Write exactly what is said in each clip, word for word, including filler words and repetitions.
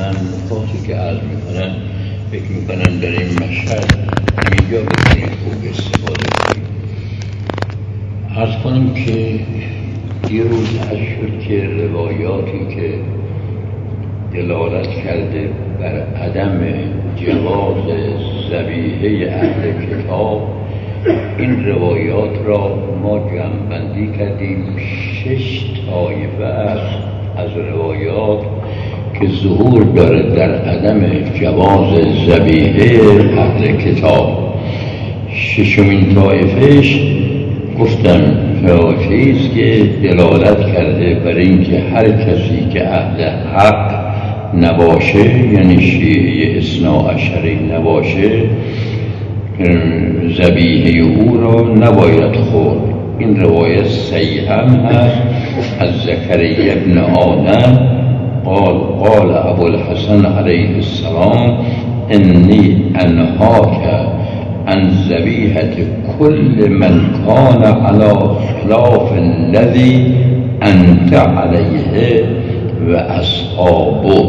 من نکاتی که عرض میکنن فکر میکنن در این مشهد همینجا بتونیم خوب استفاده کنیم. عرض کنم که دیروز عرض شد که روایاتی که دلالت کرده بر عدم جواز ذبیحه اهل کتاب، این روایات را ما جمع‌بندی کردیم. شش طایفه است از روایات که ظهور داره در عدم جواز ذبیحه اهل کتاب. ششمین طایفهش گفتم طایفه‌ای است که دلالت کرده بر اینکه هر کسی که اهل حق نباشه، یعنی شیعه اثناعشری نباشه، ذبیحه او را نباید خورد. این روایت صحیح هم هست از زکریا ابن آدم قال قال ابوالحسن علیه السلام انی انهاک عن ذبیحة کل من کان علی خلاف الذی انت علیه و اصحابه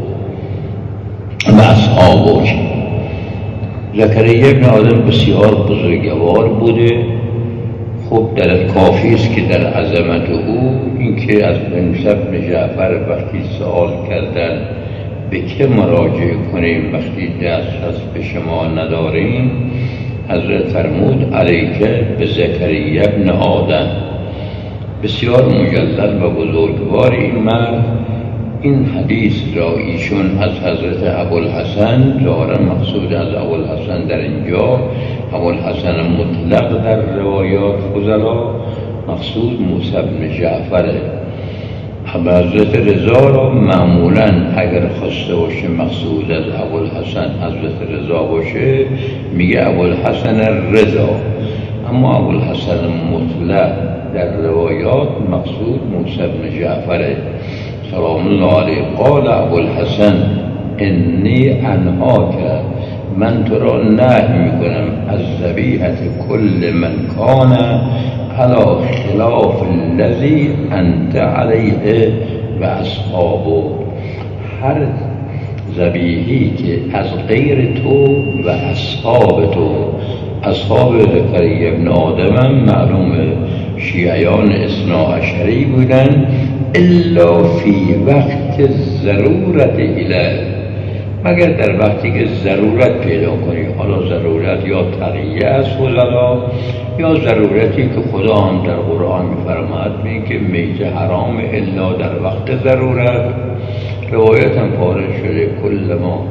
و اصحابه. زکریا ابن آدم بسیار بزرگوار بوده. خب در کافی است که در عظمت او اینکه از موسی بن جعفر وقتی سوال کردن به که مراجعه کنیم وقتی دسترس به شما نداریم، حضرت فرمود علیکه به زکریا ابن آدم. بسیار مجلل و بزرگوار این مرد. این حدیث را ایشون از حضرت ابوالحسن، ظاهرا مقصود از ابوالحسن در اینجا ابوالحسن مطلق در روایات فضلا، مقصود موسی بن جعفره. حضرت رضا را معمولا اگر خواسته باشه مقصود از ابوالحسن حضرت رضا باشه میگه ابوالحسن رضا، اما ابوالحسن مطلق در روایات مقصود موسی بن جعفره سلام الله علیه. قال ابوالحسن انی انهاک، من تو را نهی میکنم از ذبیحة کل من کان علی خلاف الذی انت علیه و اصحابه. هر ذبیحه‌ای که از غیر تو و اصحاب تو، اصحاب زکریا ابن آدم هم معلوم شیعیان اثناعشری بودن، الا فی وقت ضرورت الیه، مگر در وقتی که ضرورت پیدا کنی. حالا ضرورت یا تقیه است فضلا، یا ضرورتی که خدا هم در قرآن می‌فرماید میگه که میت حرام الا در وقت ضرورت. روایت هم پاره شده کل ما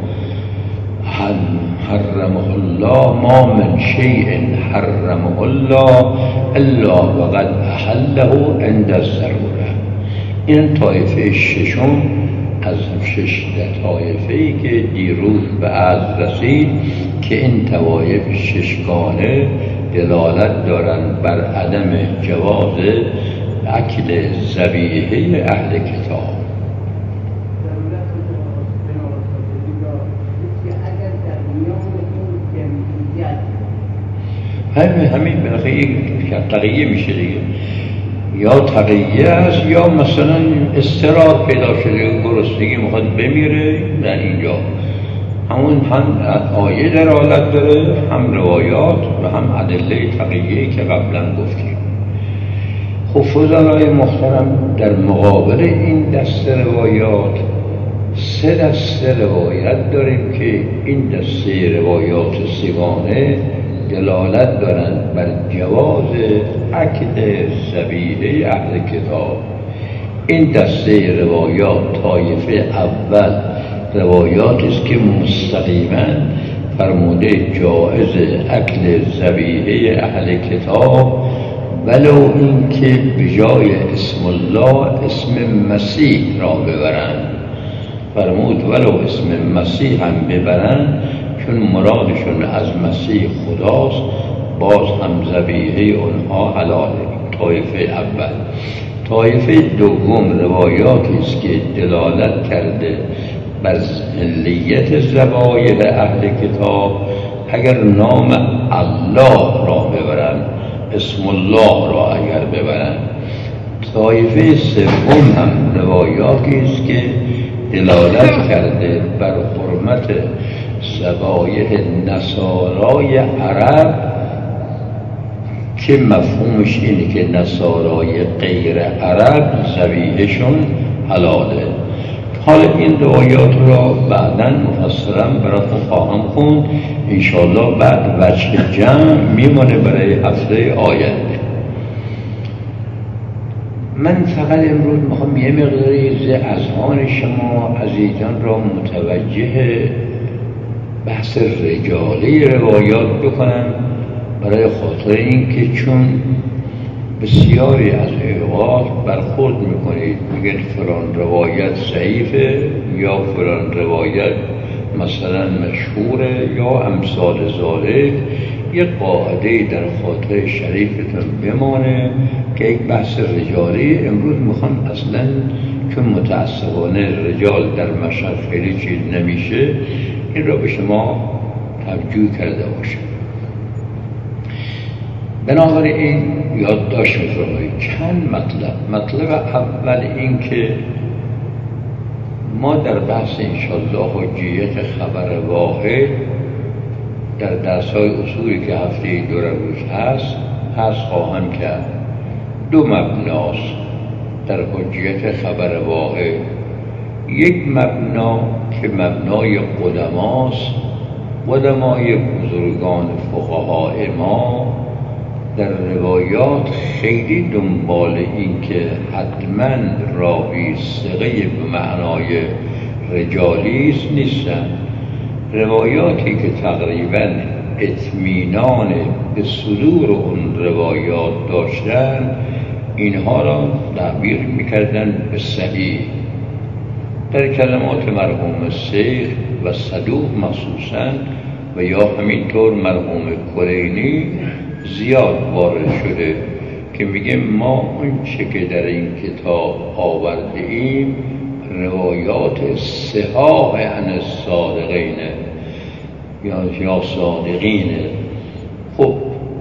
حرمه الله ما من شیء حرمه الله الا وقد احله عند الضروره. این طایفه ششم از شش طایفه‌ای که دیروز به عرض رسید که این طوایف ششگانه دلالت دارند بر عدم جواز اکل ذبیحه اهل کتاب. همین همین بالاخره یک تقیه میشه دیگه، یا تقیه است یا مثلا استراحت پیدا شده، گرسنگی میخواد بمیره. در اینجا همون هم آیه دلالت داره، هم روایات و هم ادله تقیه که قبلا گفتیم. خب فضلای محترم، در مقابل این دسته روایات سه دسته روایت داریم که این دسته روایات سگانه دلالت دارند بر جواز اکل ذبیحه اهل کتاب. این دسته روایات طایفه اول روایاتی است که مستقیما فرموده جایز اکل ذبیحه اهل کتاب، ولو این که بجای اسم الله اسم مسیح را ببرند. فرمود ولو اسم مسیح هم ببرند، چون مرادشون از مسیح خداست، باز هم ذبیحه اونها حلاله. طایفه اول. طایفه دوم روایاتی است که دلالت کرده بر ملیت ذبایح اهل کتاب، اگر نام الله را ببرند، اسم الله را اگر ببرند. طایفه سوم هم روایاتی است که دلالت کرده بر حرمت ذبایح نصارای عرب که مفهومش اینه که نصارای غیر عرب ذبیحشون حلاله. حالا این روایات را بعداً مفصلاً براتون خواهم خوند انشاءالله. بعد وجه جمع میمونه برای هفته آینده. من فقط امروز میخوام یه مقداری ز اذهان شما عزیزان را متوجه بحث رجالی روایات بکنم، برای خاطر این که چون بسیاری از اوقات برخورد میکنید میگن فلان روایت ضعیفه یا فلان روایت مثلا مشهوره یا امثال ذالک. یک قاعده در خاطر شریفتون بمانه که یک بحث رجالی امروز میخوام اصلا چون متاسفانه رجال در مشهد خیلی چیز نمیشه این را به شما توجیه کرده باشم. بنابراین یادداشت می‌فرمایید چند مطلب. مطلب اول این که ما در بحث انشاءالله حجیت خبر واحد در درس‌های اصولی که هفته دو روز هست هست خواهم کرد. دو مبناست در حجیت خبر واحد. یک مبنا که مبنای قدماست، قدمای بزرگان فقهای ما در روایات خیلی دنبال این که حتما راوی ثقه به معنای رجالیست نیستن. روایاتی که تقریبا اطمینان به صدور اون روایات داشتن اینها را تعبیر میکردن به صحیح. در کلمات مرحوم شیخ و صدوق مخصوصا و یا همینطور مرحوم کلینی زیاد وارد شده که میگه ما اون چه که در این کتاب آورده ایم روایات صحاح عن الصادقین یا یا صادقینه. خب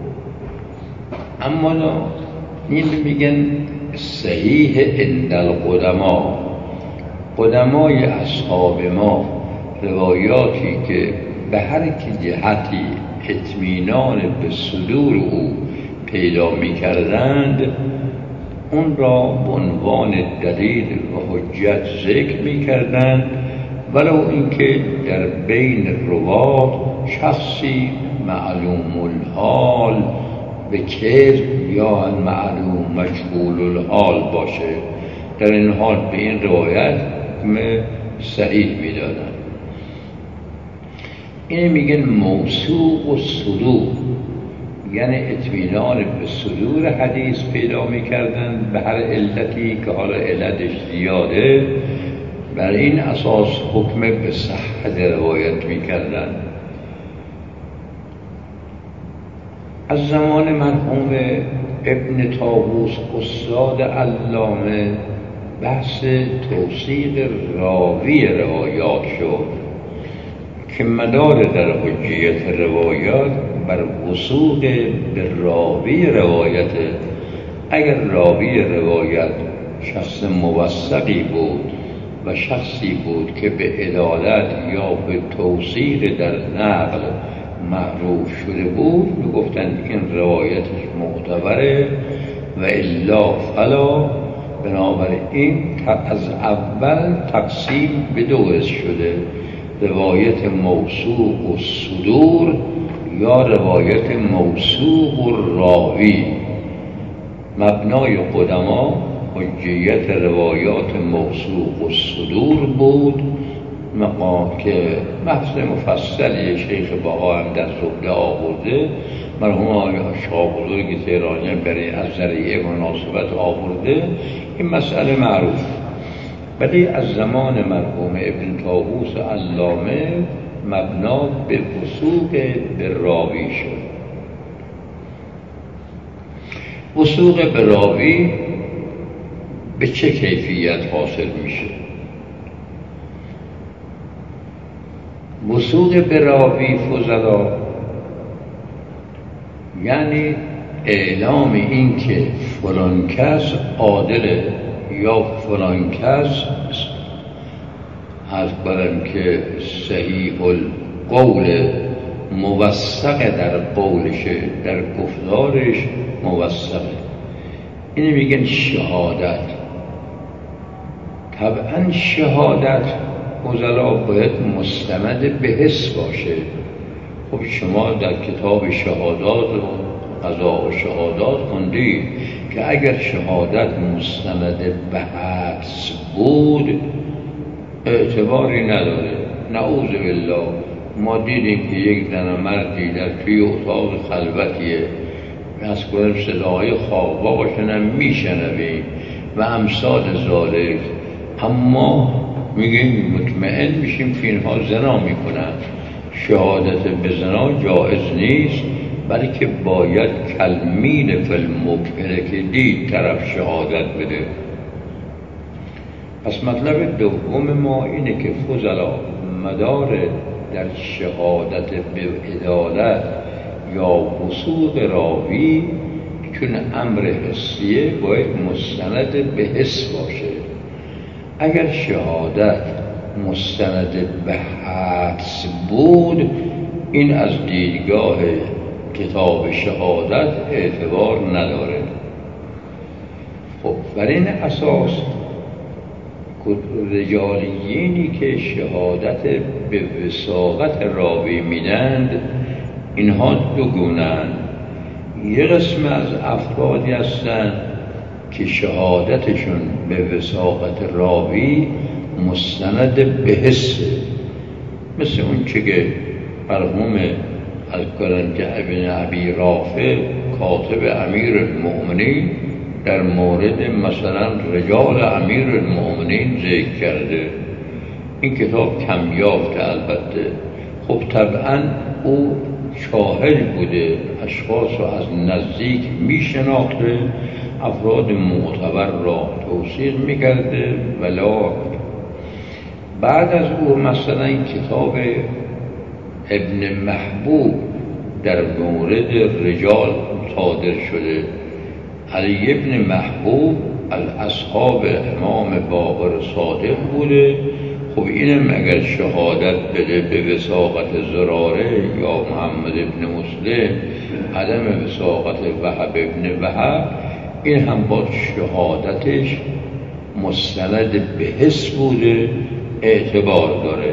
اما این میگن صحیح عند القدما. قدمای اصحاب ما روایاتی که به هر که جهتی اطمینان به صدور او پیدا می کردند اون را به عنوان دلیل و حجت ذکر می کردند، ولو اینکه در بین روات شخصی معلوم الحال به کذب یا معلوم مجهول الحال باشه، در این حال به این روایت صحیح می دادن. این میگن موثوق و صدور، یعنی اطمینان به صدور حدیث پیدا میکردن به هر علتی که حالا علتش زیاده، بر این اساس حکم به صحت روایت میکردن. از زمان مرحوم ابن طاووس استاد علامه بحث توثیق راوی روایات شد که مدار در حجیت روایات بر وثوق به راوی روایت. اگر راوی روایت شخص موثقی بود و شخصی بود که به عدالت یا به توثیق در نقل معروف شده بود میگفتند این روایتش معتبره و الا فلا. بنابراین از اول تقسیم به دو قسم شده: روایت موثوق و صدور یا روایت موثوق و راوی. مبنای قدما حجیت روایات موثوق و صدور بود، مقام که بحث مفصلی شیخ بها هم در زبده آورده، مرحوم آقای شاه بزرگ تهرانی برای از ذریعه مناسبت آورده. این مسئله معروف. ولی از زمان مرحوم ابن طاووس علامه مبنا به وثوق به راوی شد. وثوق به راوی به چه کیفیت حاصل میشه؟ وثوق به راوی فضلا یعنی اعلام این که فلان کس عادله یا فلان کس از برم که صحیح القول موثق در قولشه، در گفتارش موثقه. اینو میگن شهادت. طبعا شهادت فضلا باید مستند به حس باشه. خب شما در کتاب شهادات و قضا و شهادات خوندید که اگر شهادت مستند به حدس بود اعتباری نداره. نعوذ بالله. ما دیدیم که یک زن و مردی در توی اتاق خلوتیه از کنم صداهای خواباشون هم میشنویم و امثال ذالک، اما میگیم مطمئن میشیم که اینها زنا میکنن. شهادت به زنا جائز نیست، بلکه باید کلمین فی المبهر که دید طرف شهادت بده. پس مطلب دوم ما اینه که فضلا مدار در شهادت به عدالت یا وثوق راوی چون امر حسیه باید مستند به حس باشه. اگر شهادت مستند به حدس بود این از دیدگاه کتاب شهادت اعتبار نداره. خب بر این اساس رجالیینی که شهادت به وثاقت راوی میدند اینها دو گونه‌اند. یه قسم از افرادی هستند که شهادتشون به وثاقت راوی مستند به حسه، مثل اون چه که مرحوم از کنن که ابن ابی رافع کاتب امیر المؤمنین در مورد مثلا رجال امیر المؤمنین ذکر کرده. این کتاب کم یافته البته. خب طبعا او شاهد بوده، اشخاص رو از نزدیک می شناخته، افراد معتبر را توصیق می کرده. ولی بعد از او مثلا این کتاب ابن محبوب در مورد رجال صادر شده. علی ابن محبوب از اصحاب امام باقر صادق بوده. خب اینم اگر شهادت بده به وثاقت زراره یا محمد ابن مسلم عدم وثاقت وهب ابن وهب، این هم با شهادتش مستند به حس بوده، اعتبار داره.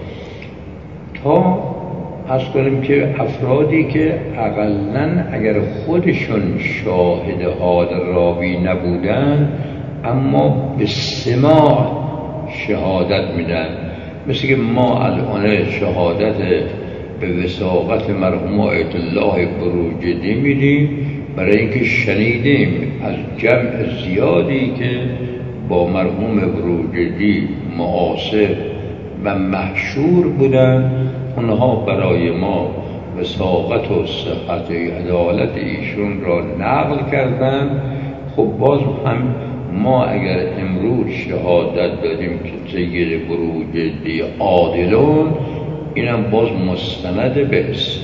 تا از کنیم که افرادی که اقلن اگر خودشون شاهد حال راوی نبودن اما به سماع شهادت میدن، مثل که ما الان شهادت به وثاقت مرحوم آیت الله بروجردی میدیم برای اینکه شنیدیم از جمع زیادی که با مرحوم بروجردی معاصر و محشور بودن، اونها برای ما وثاقت و صحت عدالت ایشون را نقل کردن. خب باز هم ما اگر امروز شهادت دادیم که سید بروجردی عادلون، اینم باز مستند بهست.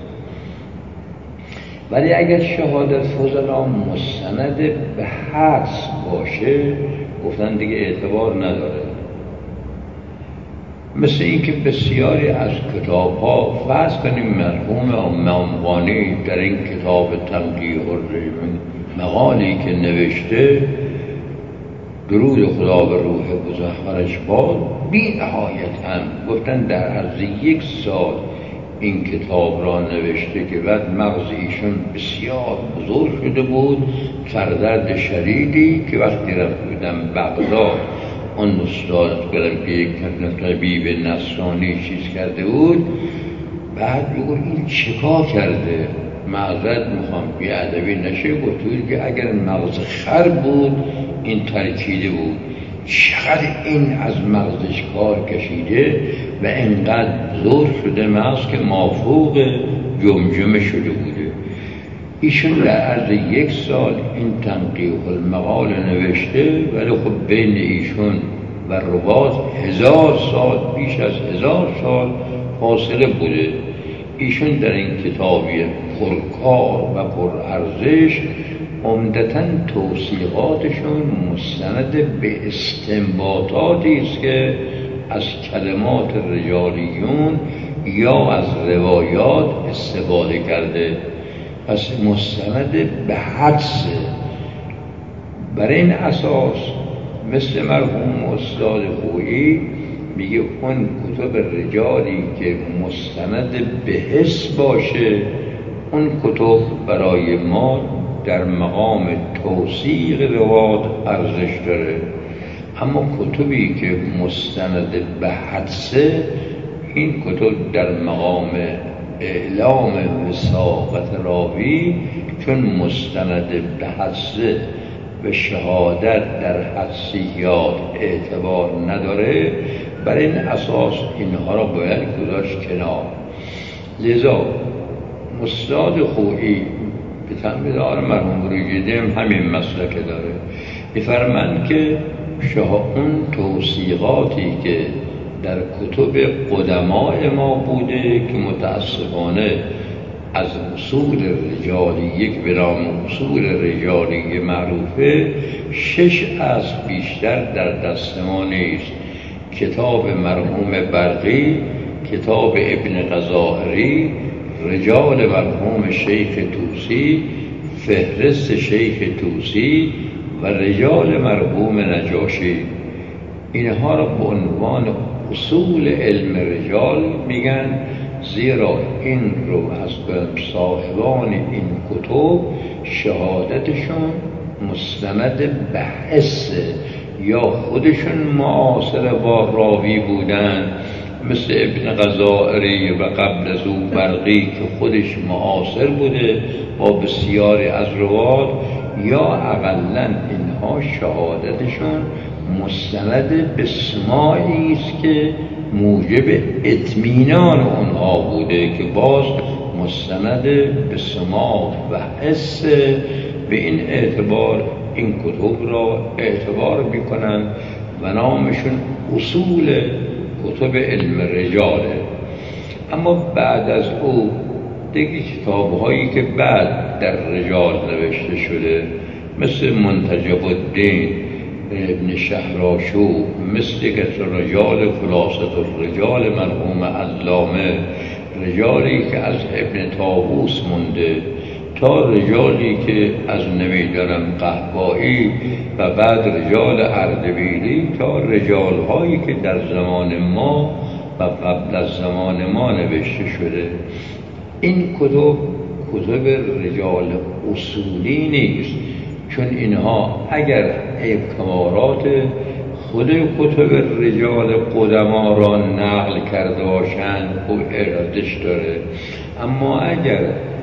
ولی اگر شهادت فضلا مستند به حدس باشه گفتن دیگه اعتبار نداره. مثل این که بسیاری از کتاب ها فرض کنیم مرحوم امامغانی در این کتاب تنقیح الریمن مقالی که نوشته درود خدا به روح مطهرش باد، بی نهایت هم گفتن در عرض یک سال این کتاب را نوشته که بعد مغز ایشون بسیار بزرگ شده بود، سردرد شدیدی که وقتی رفت بودم بغداد اون استاد کردم که یک طبیب نصرانی چیز کرده بود، بعد بگو این چکار کرده، معذرت میخوام بیادبی نشه، گفتود که اگر مغز خر بود این ترکیده بود، چقدر این از مغزش کار کشیده و اینقدر زور شده مغز که مافوق جمجمه شده بوده. ایشون در عرض یک سال این تنقیح المقال نوشته، ولی خب بین ایشون و رباط هزار سال، بیش از هزار سال فاصله بوده. ایشون در این کتابی پرکار و پرارزش عمدتاً توصیحاتشون مستند به استنباطاتی است که از کلمات رجالیون یا از روایات استفاده کرده. پس مستند به حدس. بر این اساس مثل مرحوم استاد خویی میگه اون کتب رجالی که مستند به حس باشه، اون کتب برای ما در مقام توثیق روایات ارزش داره. اما کتبی که مستند به حدسه، این کتب در مقام اعلام وثاقت راوی، چون مستند به حدسه و شهادت در حدسیات اعتبار نداره، بر این اساس اینها را باید گذاشت کنار. لذا استاد خویی به تنبیدار مرحوم بروجردی هم همین مسلک داره. می‌فرمایند که اون توثیقاتی که در کتب قدمای ما بوده که متاسفانه از اصول رجالی یک به نام اصول رجالی معروفه شش از بیشتر در دست ما نیست. کتاب مرحوم برقی، کتاب ابن غزائری، رجال مرحوم شیخ طوسی، فهرست شیخ طوسی و رجال مرحوم نجاشی، اینها را به عنوان اصول علم رجال میگن، زیرا این رو از صاحبان این کتب شهادتشون مستند به حس، یا خودشون معاصر با راوی بودن مثل ابن غزائری و قبل از او برقی که خودش معاصر بوده با بسیاری از روات، یا اقلن اینها شهادتشون مستند به سماعی است که موجب اطمینان اونها بوده، که باز مستند به سماع و حس. به این اعتبار این کتب را اعتبار میکنن و نامشون اصول کتب علم رجاله. اما بعد از او دیگه کتاب هایی که بعد در رجال نوشته شده مثل منتجب الدین ابن شهراشو، مثل که رجال خلاصة الرجال مرحوم علامه، رجالی که از ابن طاووس مونده، تا رجالی که از نمیدانم قحبایی و بعد رجال اردبیلی، تا رجال هایی که در زمان ما و قبل از زمان ما نوشته شده. این کتب کتب رجال اصولی نیست، چون اینها اگر اعتبارات خود کتب رجال قدما را نقل کرده باشند خب ارادش داره، اما اگر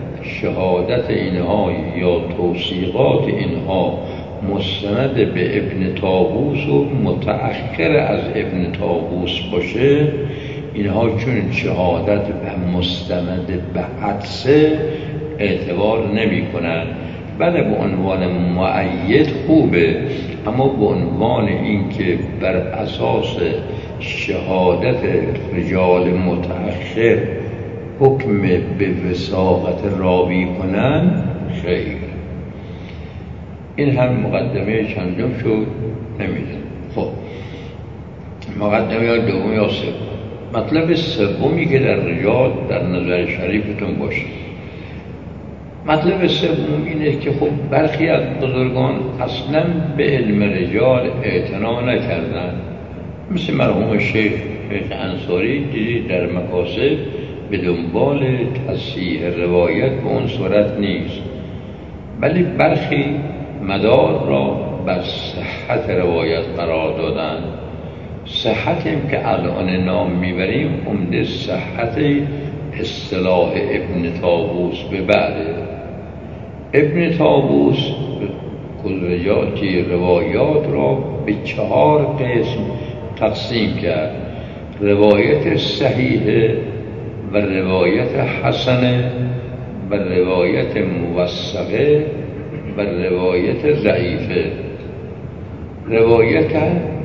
شهادت اینها یا توثیقات اینها مستند به ابن طاووس و متأخر از ابن طاووس باشه، اینها چون شهادت به مستند به حدسه اعتبار نمی کنند. بله به عنوان مؤید خوبه، اما به عنوان اینکه بر اساس شهادت رجال متأخر حکم به وثاقت راوی کنن خیر. این هم مقدمه چندم شد نمیدونم. خب مقدمه یا دوم یا سوم. مطلب سومی که در رجال در نظر شریفتون باشه، مطلب سوم اینه که خب برخی از بزرگان اصلا به علم رجال اعتنا نکردن، مثل مرحوم شیخ انصاری دیدید در مکاسب به دنبال تصحیح روایت به اون صورت نیست، ولی برخی مدار را بر صحت روایت قرار دادن. صحت هم که الان نام میبریم عمده صحت اصطلاح ابن طاووس به بعده. ابن طاووس کلیاتی روایات را به چهار قسم تقسیم کرد: روایت صحیحه و روایت حسنه و روایت موثقه و روایت ضعیفه. روایت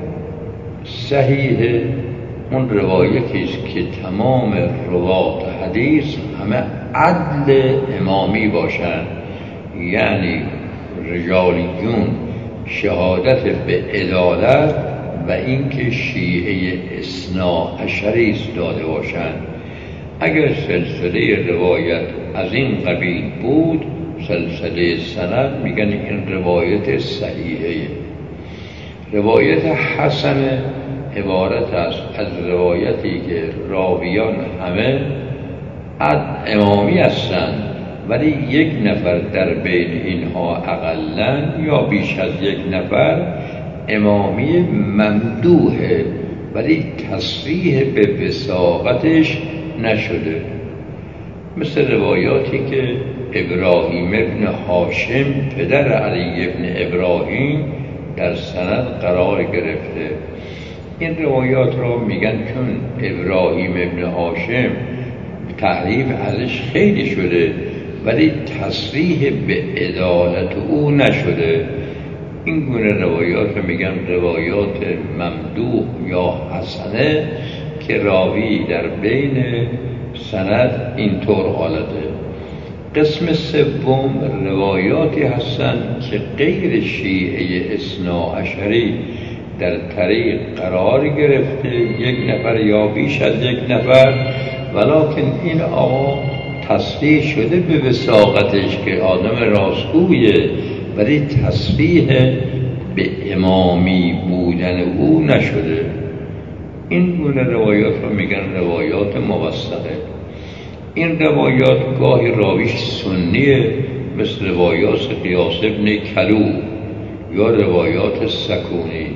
صحیحه اون روایتی است که تمام روات حدیث همه عدل امامی باشند، یعنی رجالیون شهادت به عدالت و اینکه شیعه اثنا عشری است داده باشند. اگر سلسله روایت از این قبیل بود، سلسله سند میگن این روایت صحیحه. روایت حسن عبارت است از روایتی که راویان همه امامی هستند، ولی یک نفر در بین اینها اقلن یا بیش از یک نفر امامی ممدوحه، ولی تصریح به وثاقتش نشده. مثل روایاتی که ابراهیم ابن هاشم پدر علی ابن ابراهیم در سند قرار گرفته. این روایات را میگن چون ابراهیم ابن هاشم تعریف ازش خیلی شده ولی تصریح به عدالت او نشده، این گونه روایات رو میگن روایات ممدوح یا حسنه که راوی در بین سند اینطور حالته. قسم سوم روایاتی هستند که غیر شیعه اثنا عشری در طریق قرار گرفته، یک نفر یا بیش از یک نفر، ولکن این آقا تصریح شده به وثاقتش که آدم راستگویه، ولی تصریح به امامی بودن او نشده. این گونه روایات رو میگن روایات موثقه. این روایات گاهی راویش سنیه، مثل روایات قیاس ابن کلو یا روایات سکونی.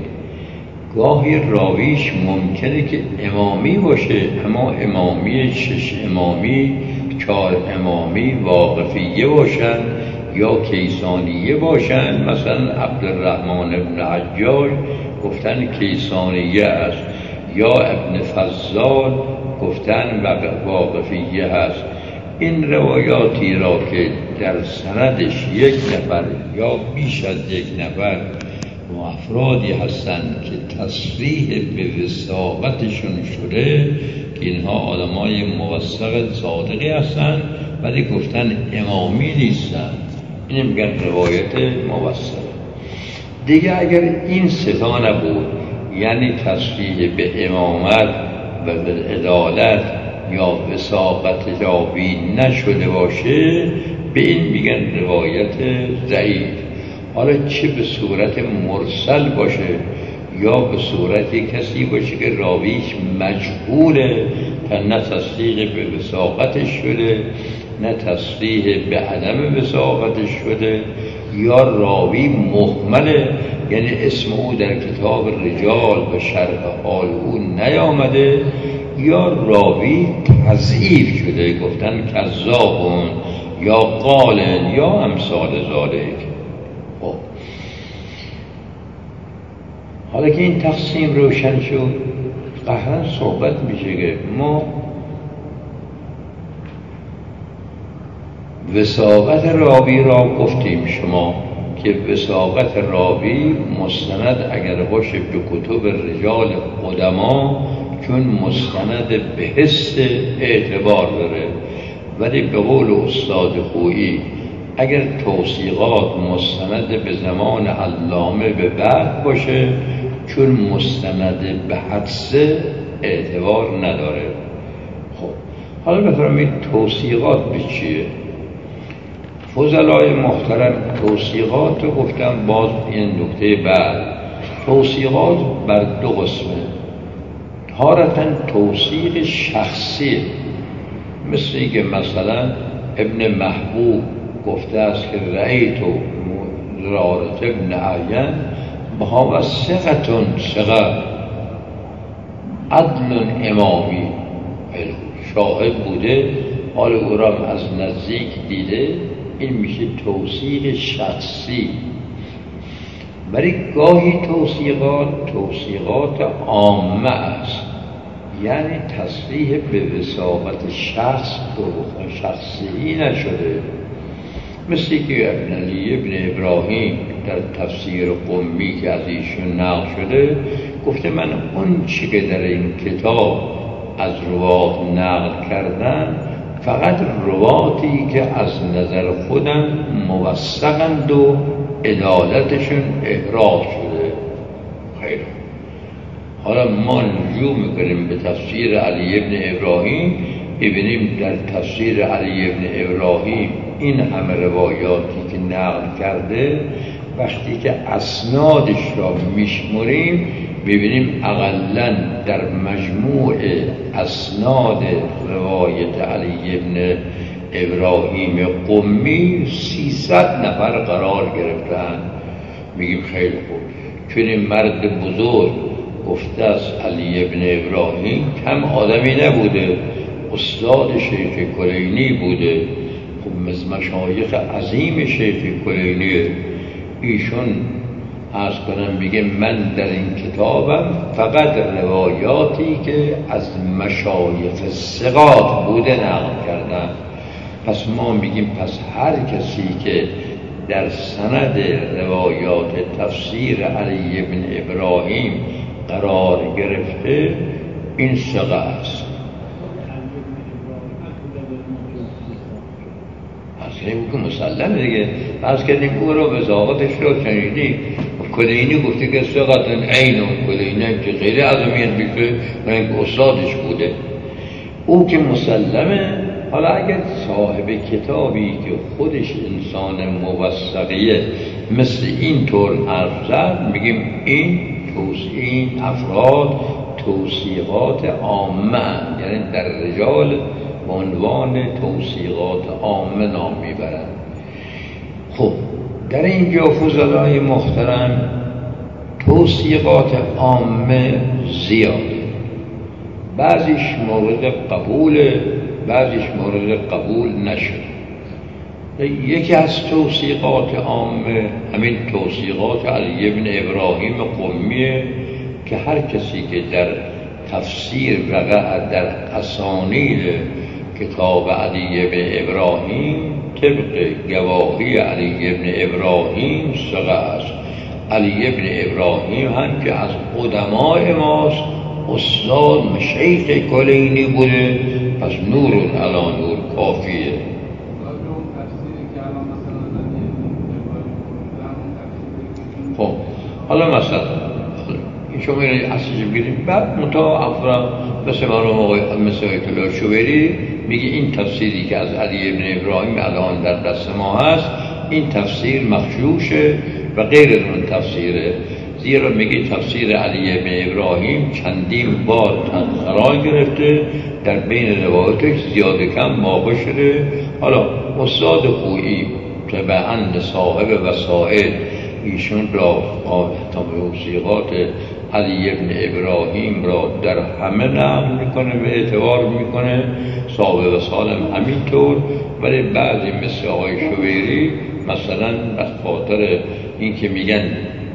گاهی راویش ممکنه که امامی باشه، اما امامی شش امامی، چهار امامی واقفیه باشن یا کیسانیه باشن. مثلا عبدالرحمن ابن حجاج گفتن کیسانیه است، یا ابن فضال گفتن واقفیه هست. این روایاتی را که در سندش یک نفر یا بیش از یک نفر و افرادی هستند که تصریح به وثاقتشون شده که اینها آدمای موثق صادقی هستند ولی گفتن امامی نیستن، این میگن روایت موثقه. دیگه اگر این ستا نبود، یعنی تصریح به امامت و به عدالت یا وثاقت راوی نشده باشه، به این میگن روایت ضعیف. حالا چه به صورت مرسل باشه یا به صورت کسی باشه که راویش مجهوله، تا نه تصریح به وثاقتش شده نه تصریح به عدم وثاقتش شده، یا راوی مهمله، یعنی اسم او در کتاب رجال و شرح حال او نیامده، یا راوی تضعیف شده، گفتن کذابون یا قالن یا امثال ذالک. خب حالا که این تقسیم روشن شد، قهرن صحبت میشه که ما وثاقت راوی را گفتیم شما که وثاقت راوی مستند اگر باشه به کتب رجال قدما، چون مستند به حس اعتبار داره، ولی به قول استاد خویی اگر توثیقات مستند به زمان علامه به بعد باشه، چون مستند به حدث اعتبار نداره. خب حالا بفرمایید توثیقات به چیه؟ فضلای محترم توثیقات رو گفتم، باز این نکته بعد توثیقات بر دو قسمه. تارتاً توثیق شخصی، مثل اینکه مثلا ابن محبوب گفته است که رأیت زرارة ابن عین بها ثقة ثقة عدل امامی، شاهد بوده، حال او را از نزدیک دیده، این میشه توثیق شخصی. ولی گاهی توثیقات توثیقات عامه است، یعنی تصریح به وثاقت شخص و شخصی نشده، مثل که ابن علی ابن ابراهیم در تفسیر قمی که از ایشون نقل شده گفته من اون چی که در این کتاب از روات نقل کردن فقط رواتی که از نظر خودم موثقند و عدالتشون احراز شده. خیر، حالا ما رجوع میکنیم به تفسیر علی ابن ابراهیم، ببینیم در تفسیر علی ابن ابراهیم این همه روایاتی که نقل کرده وقتی که اسنادش را میشمریم ببینیم اقلاً در مجموع اسناد روایت علی ابن ابراهیم قمی سیصد نفر قرار گرفتن. میگیم خیلی خوب، چون این مرد بزرگ گفته است علی ابن ابراهیم کم آدمی نبوده، استاد شیخ کلینی بوده. خب مثل مشایخ عظیم شیخ کلینی ایشون عرض کنم میگه من در این کتابم فقط روایاتی که از مشایخ ثقات بوده نقل کردم. پس ما میگیم پس هر کسی که در سند روایات تفسیر علی بن ابراهیم قرار گرفته این ثقه است. از این که مسلمه دیگه، از کردیم او رو وضاحتش رو شنیدیم. کلینی گفته که ثقتن عین، کلینی هم که غیر عظمیت بیشه و اینکه استادش بوده او که مسلمه. حالا اگر صاحب کتابی که خودش انسان موثقیه مثل این طور حرف زد، میگیم این این افراد توصیقات عامه، یعنی در رجال به عنوان توصیقات عامه نام میبرند. خب در اینجا فضلای محترم توصیقات عامه زیاده، بعضیش مورد قبوله، بعضیش مورد قبول نشد. یکی از توصیقات عامه همین توصیقات علی بن ابراهیم قمیه که هر کسی که در تفسیر و در اسانید کتاب علی بن ابراهیم طبق گواهی علی بن ابراهیم ثقه است. علی بن ابراهیم هم که از قدمای ماست، استاد شیخ کلینی بوده، پس نور علی نور کافیه. خب حالا مثلا این شما این اصلیش بگیریم، بعد متا افرا مثل مرحوم مثل آیت الله شویری میگه این تفسیری که از علی بن ابراهیم الان در دست ما هست این تفسیر مخشوشه و غیر از اون تفسیره، زیرا میگه تفسیر علی بن ابراهیم چندین بار قرار گرفته، در بین روایاتش زیاده کم واقع شده. حالا استاد خویی طبعاً صاحب وسائل ایشون را توصیقات علی بن ابراهیم را در همه نقل میکنه و اعتبار میکنه، صاحب وسائل هم همینطور. ولی بعضی مثل آقای شویری مثلا از خاطر این که میگن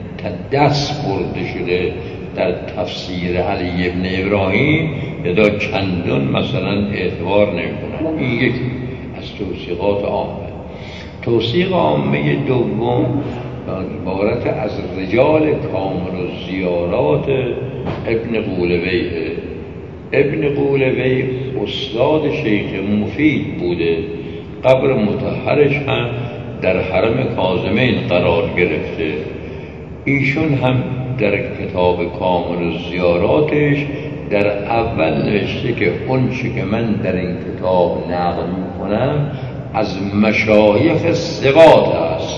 دست برده شده در تفسیر علی بن ابراهیم یا چندان مثلا اعتبار نمیکنن. این یکی از توصیقات عامه. توصیق عامه دوم عبارت از رجال کامل و زیارات ابن قولویه. ابن قولوی استاد شیخ مفید بوده، قبر مطهرش هم در حرم کاظمین قرار گرفته. ایشون هم در کتاب کامل و زیاراتش در اول نوشته که اون چی که من در این کتاب نقل میکنم از مشایخ ثقات است.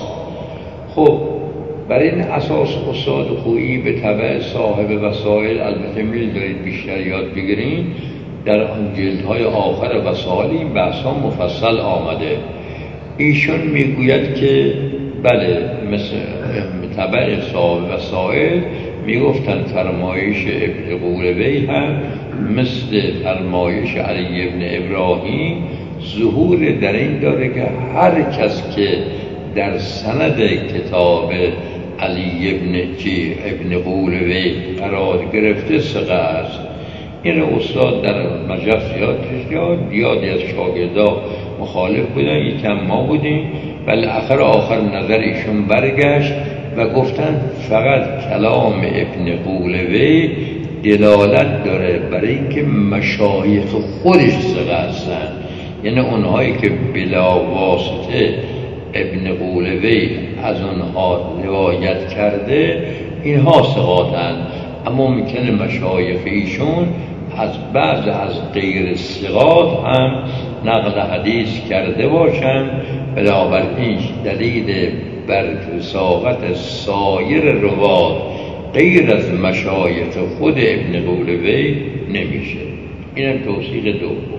خب بر این اساس استاد خویی به تبع صاحب وسائل، البته میل دارید بیشتر یاد بگیرین، در آن جلدهای آخر وسائل این بحثا مفصل آمده. ایشون میگوید که بله مثل تبع صاحب وسائل میگفتن فرمایش ابن قولوی هم مثل فرمایش علی بن ابراهیم ظهور در این داره که هر کس که در سند کتاب علی ابن جی ابن قولوی قرار گرفته ثقه است. این استاد در مجلس یادش یاد یادی از شاگردا مخالف بودن، یکم ما بودیم، ولی آخر آخر نظر ایشون برگشت و گفتن فقط کلام ابن قولوی دلالت داره برای اینکه مشایخ خودش ثقه هستن، یعنی اونهایی که بلا واسطه ابن قولوی از اونها روایت کرده اینها ثقاتند. اما ممکنه مشایخ ایشون از بعض از غیر ثقات هم نقل حدیث کرده باشن، بنابراین دلیل بر وثاقت سایر روات غیر از مشایخ خود ابن قولوی نمیشه. اینم توثیق دوم.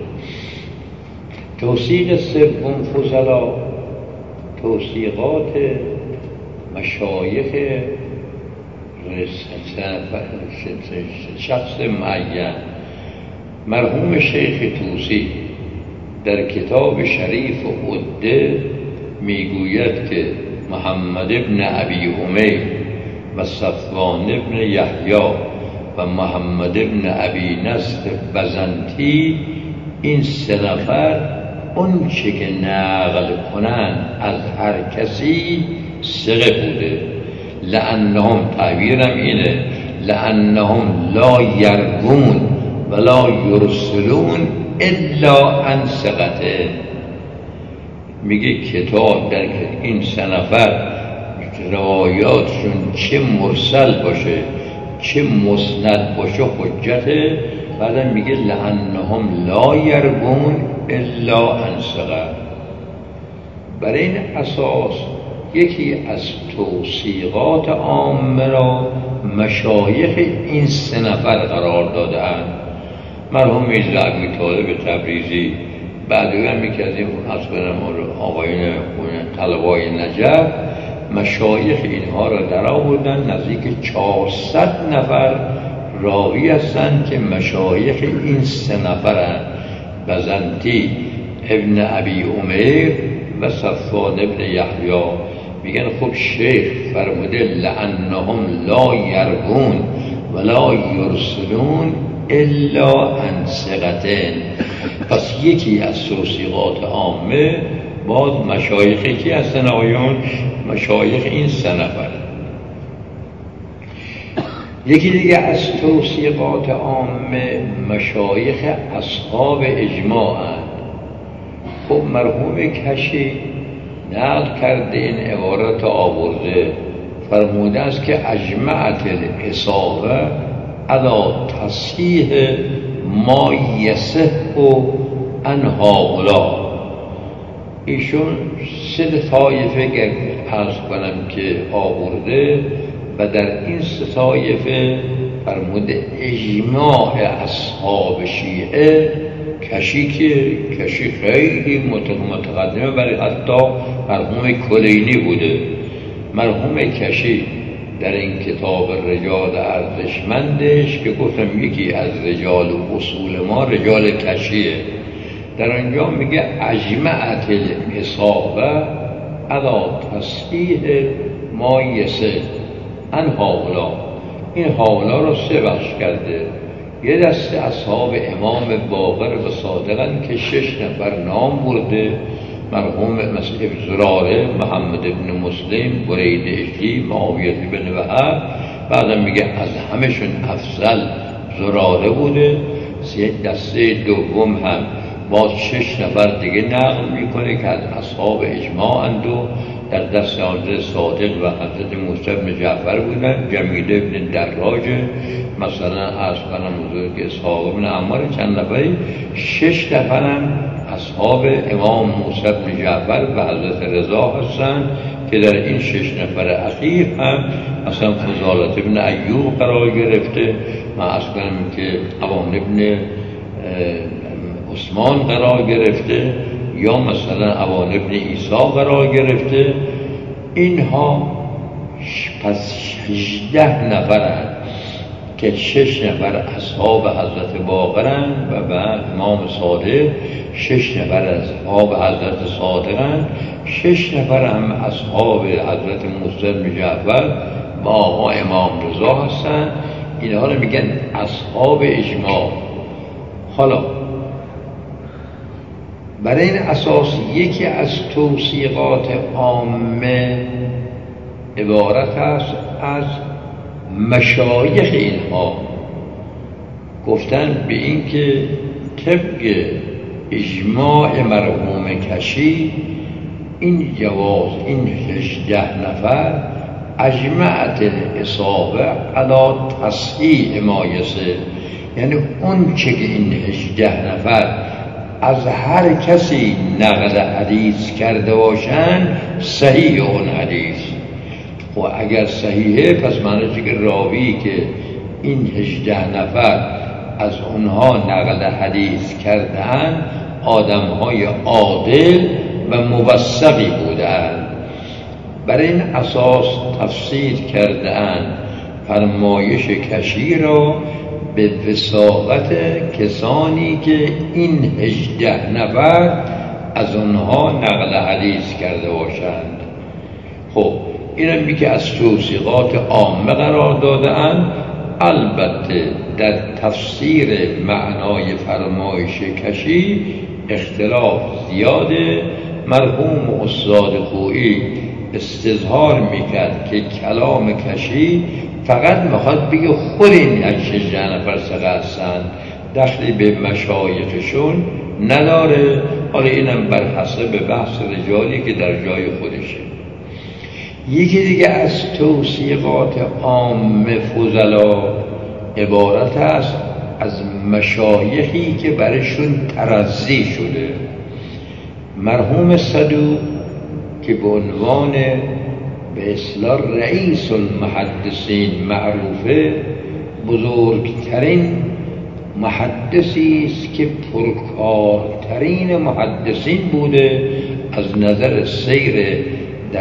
توثیق سوم فضلا، توثیقات مشایخ شخص معین. مرحوم شیخ طوسی در کتاب شریف عده میگوید که محمد ابن ابی امیر و صفوان ابن یحیی و محمد ابن ابی نصر بزنتی این سه نفر اون چه که نقل کنن از هر کسی ثقه بوده. لأنهم، تعبیرم اینه، لأنهم لا یروون ولا یرسلون الا عن ثقته. میگه کتاب در این سه نفر روایاتشون چه مرسل باشه چه مسند باشه حجته. بعدم میگه لأنهم لا یروون الا عن ثقه. برای این اساس یکی از توثیقات عامه را مشایخ این سه نفر قرار داده‌اند. مرحوم میرزا ابی طالب تبریزی، بعد هم یکی از این آقایون طلبای نجف، مشایخ اینها را در آوردن. نزدیک چهارصد نفر راوی هستند که مشایخ این سه نفرند: بزنتی ابن ابی امیر و صفوان ابن یحیی. میگن خب شیخ فرموده لأنهم لا یروون ولا یرسلون الا عن ثقتین. پس یکی از توثیقات عامه باز مشایخی که هستن آقایون، مشایخ این سه نفر. یکی دیگه از توثیقات عامه مشایخ اصحاب اجماع هستند. خب مرحوم کشی نقل کرده این عبارت آورده، فرموده است که اجمعت الاصابه علی تصحیح ما یصح عن هؤلاء. ایشون سه طایفه عرض کنم که آورده و در این سه طایفه فرموده اجماع اصحاب شیعه. کشی که کشی خیلی متقدمه، برای حتی مرحوم کلینی بوده. مرحوم کشی در این کتاب رجال ارزشمندش که گفتم یکی از رجال و اصول ما رجال کشیه، در آنجا میگه اجمعت الاصابه علی تصحیح ما یصح عن هؤلاء. این هؤلاء رو سه بخش کرده. یه دسته اصحاب امام باقر و صادقن که شش نفر نام برده، مرحوم مثل زراره، محمد ابن مسلم، برید اشلی، معاویه بن وهب. بعدم میگه از همشون افضل زراره بوده. دسته دوم هم باز شش نفر دیگه نقل میکنه که از اصحاب اجماع اندو در دست حضرت صادق و حضرت موسی بن جعفر بودن. جمیل ابن دراج مثلا از کنم حضور که اسحاق بن عمار چند نفری، شش نفرم اصحاب امام موسی بن جعفر و حضرت رضا هستن که در این شش نفر اخیر هم مثلا فضالت ابن ایوب قرار گرفته. من از کنم که عوان ابن عثمان قرار گرفته یا مثلا عوان ابن عیسی قرار گرفته. اینها پس هجده نفرند که شش نفر اصحاب حضرت باقرن و بعد امام صادق، شش نفر اصحاب حضرت صادقن، شش نفر هم اصحاب حضرت موسی بن جعفر و آقا امام رضا هستن. اینها رو میگن اصحاب اجماع. حالا برای این اساس یکی از توثیقات عامه عبارت است از مشایخ اینها گفتن به این که طبق اجماع مرحوم کشی این جواز این هجده نفر اجمعت الاصابه علی تصحیح ما یصح، یعنی اون چه که این هجده نفر از هر کسی نقل حدیث کرده باشن صحیح اون حدیث. و اگر صحیحه پس معنیش که راوی که این هجده نفر از اونها نقل حدیث کردن آدمهای عادل و موثقی بودند. برای این اساس تفسیر کردند فرمایش کشی را به وثاقت کسانی که این هجده نفر از اونها نقل حدیث کرده باشند. خب این هم که از توثیقات عامه قرار داده‌اند. البته در تفسیر معنای فرمایش کشی اختلاف زیاده. مرحوم استاد خویی استظهار میکرد که کلام کشی فقط میخواد بگه خود این هجده نفر ثقه هستند، دخلی به مشایخشون نداره. حالا اینم بر حسب بحث رجالی که در جای خودشه. یکی دیگه از توثیقات عام فضلا عبارت است از مشایخی که برشون ترضی شده. مرحوم صدوق که به عنوان به اصطلاح رئیس المحدثین معروفه، بزرگترین محدثی است که پرکارترین محدثین بوده از نظر سیر در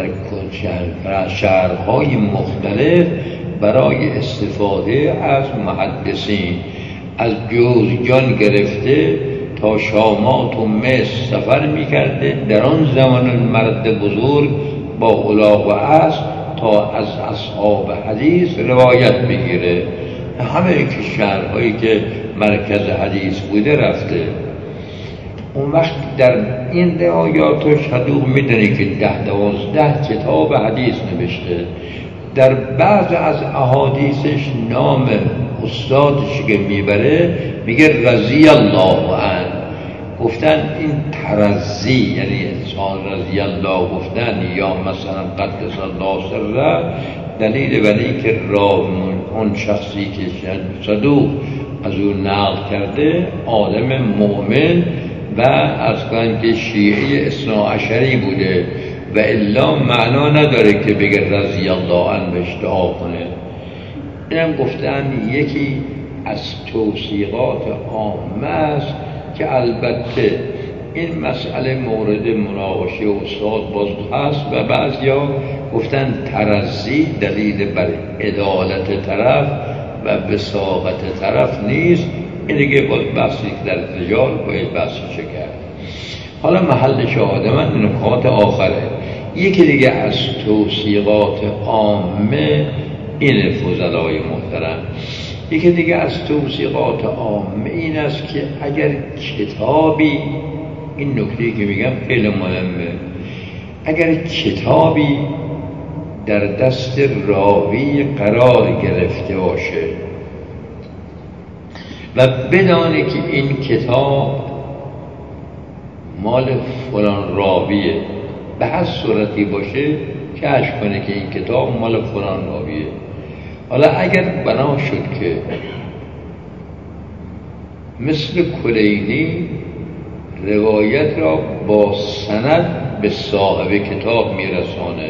شهرهای مختلف برای استفاده از محدثین، از جوزجان گرفته تا شامات و مصر سفر میکرده. در آن زمان مرد بزرگ با الاغ و عصر تا از اصحاب حدیث روایت بگیره. همه که شهرهایی که مرکز حدیث بوده رفته. اون وقت در این روایات صدوق میدونی که ده دوازده کتاب حدیث نوشته. در بعض از احادیثش نام استادش که میبره میگه رضی الله عنه. گفتن این ترضی یعنی انسان رضی الله گفتن یا مثلا قدس الله سره دلیل بر این که راوی اون شخصی که صدوق از اون نقل کرده آدم مؤمن و از کنن که شیعه اثنا عشری بوده و الا معنا نداره که بگه رضی الله عنه به اشتها کنه. اینم گفتن یکی از توثیقات عامه است که البته این مسئله مورد مناقشه استاد باز هست و بعضیا گفتن ترضی دلیل بر عدالت طرف و وثاقت طرف نیست. این دیگه باید بحثی که در رجال باید بحثی کرد. حالا محل شاهد من نکات آخره. یکی دیگه از توثیقات عامه این فضلای محترم. یکی دیگه از توثیقات عامه این است که اگر کتابی، این نکته که میگم خیلی مهمه، اگر کتابی در دست راوی قرار گرفته باشه و بدانه که این کتاب مال فلان راویه، به هر صورتی باشه کشف کنه که این کتاب مال فلان راویه. حالا اگر بنا شد که مثل کلینی روایت را با سند به صاحب کتاب میرسانه،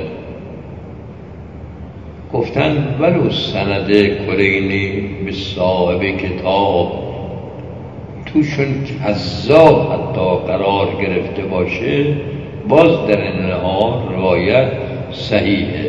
گفتن ولو سند کلینی به صاحب کتاب توشون کذاب حتی قرار گرفته باشه، باز در این حال روایت صحیحه.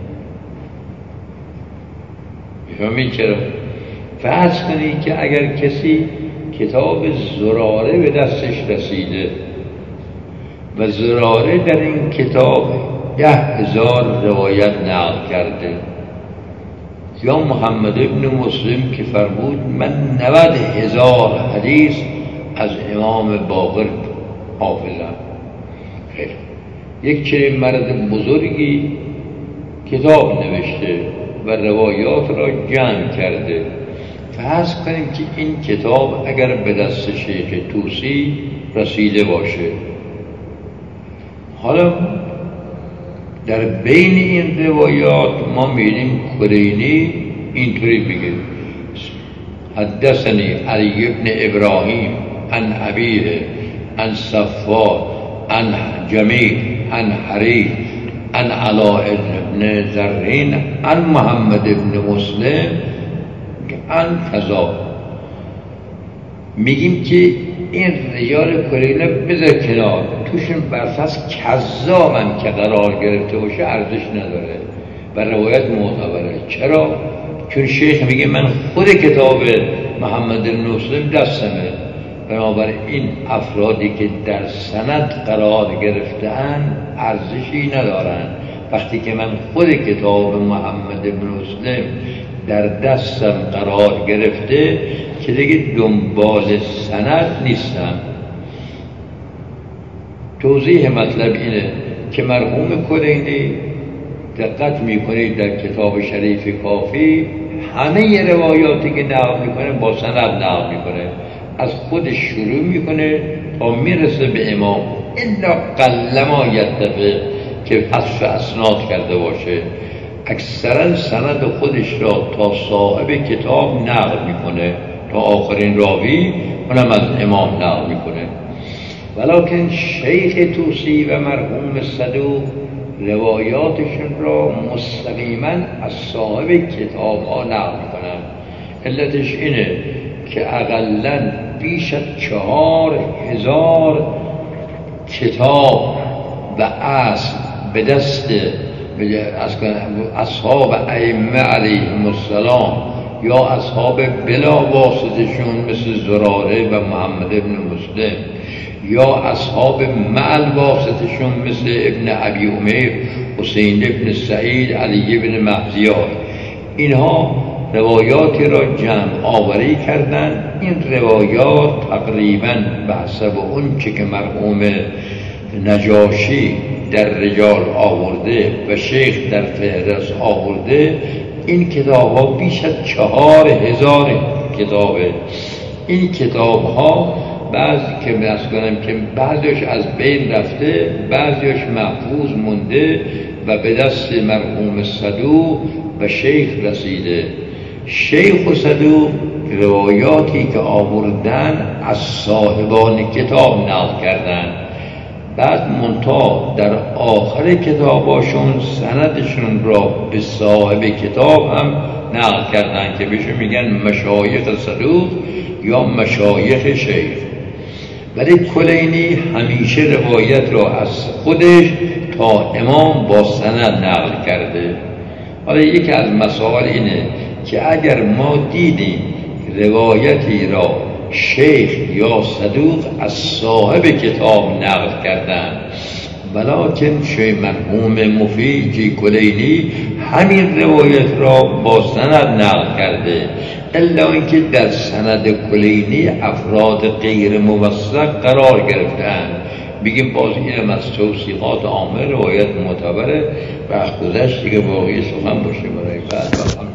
میفهمید چرا؟ فرض کنید که اگر کسی کتاب زراره به دستش رسیده و زراره در این کتاب ده هزار روایت نقل کرده، یا محمد ابن مسلم که فرمود من نود هزار حدیث از امام باقر حافظم. خیلی یک چنین مرد بزرگی کتاب نوشته و روایات را جمع کرده. فرض کنیم که این کتاب اگر به دست شیخ توسی رسیده باشه، حالا در بین این روایات ما می‌بینیم کلینی اینطوری میگه حدثنی علی ابن ابراهیم عن ابیه عن صفوان عن جمیل عن حریف عن علاء بن زرین عن محمد بن مسلم عن کذا. میگیم که این رجال کلینه بذار کنار، توشون برفرض کذابن که قرار گرفته باشه ارزش نداره و روایت معتبره. چرا؟ چون شیخ میگه من خود کتاب محمد بن مسلم دستمه، بنابراین این افرادی که در سند قرار گرفتن ارزشی ندارن. وقتی که من خود کتاب محمد بن مسلم در دستم قرار گرفته که دیگه دنبال سند نیستم. توضیح مطلب اینه که مرحوم کلینی دقت میکنید در کتاب شریف کافی همه روایاتی که نقل میکنه با سند نقل میکنه، از خودش شروع میکنه تا میرسه به امام، الا قلما یتفق که حذف اسناد کرده باشه. اکثرا سند خودش را تا صاحب کتاب نقل میکنه تا آخرین راوی، اونم از امام نقل میکنه. ولکن شیخ توسی و مرحوم صدوق روایاتشون را مستقیما از صاحب کتاب ها نقل میکنن. علتش اینه که اقلاً بیش از چهار هزار کتاب و اصل به دست اصحاب ائمه علیهم السلام یا اصحاب بلا واسطشون مثل زراره و محمد ابن مسلم یا اصحاب معل واسطشون مثل ابن ابی امیر، حسین ابن سعید، علی ابن مهزیار، اینها روایاتی را جمع آوری کردن. این روایات تقریباً به حسب اون چه که مرحوم نجاشی در رجال آورده و شیخ در فهرست آورده، این کتاب ها بیش از چهار هزار کتابه. این کتاب ها بعضی که بحث کنم که بعضیش از بین رفته، بعضیش محفوظ مونده و به دست مرحوم صدوق و شیخ رسیده. شیخ و صدوق روایاتی که آوردن از صاحبان کتاب نقل کردن، بعد منتها در آخر کتاباشون سندشون را به صاحب کتاب هم نقل کردن که بهشون میگن مشایخ صدوق یا مشایخ شیخ. ولی کلینی همیشه روایت را از خودش تا امام با سند نقل کرده. حالا یکی از مسائل اینه که اگر ما دیدیم روایتی را شیخ یا صدوق از صاحب کتاب نقل کردن، ولکن شیخ مرحوم مفید کلینی همین روایت را با سند نقل کرده، الا اینکه در سند کلینی افراد غیر موثق قرار گرفتن. بگیم باز اینم از توصیقات عامه روایت معتبره، وقت گذشت دیگه باقی سخن باشه برای بعد.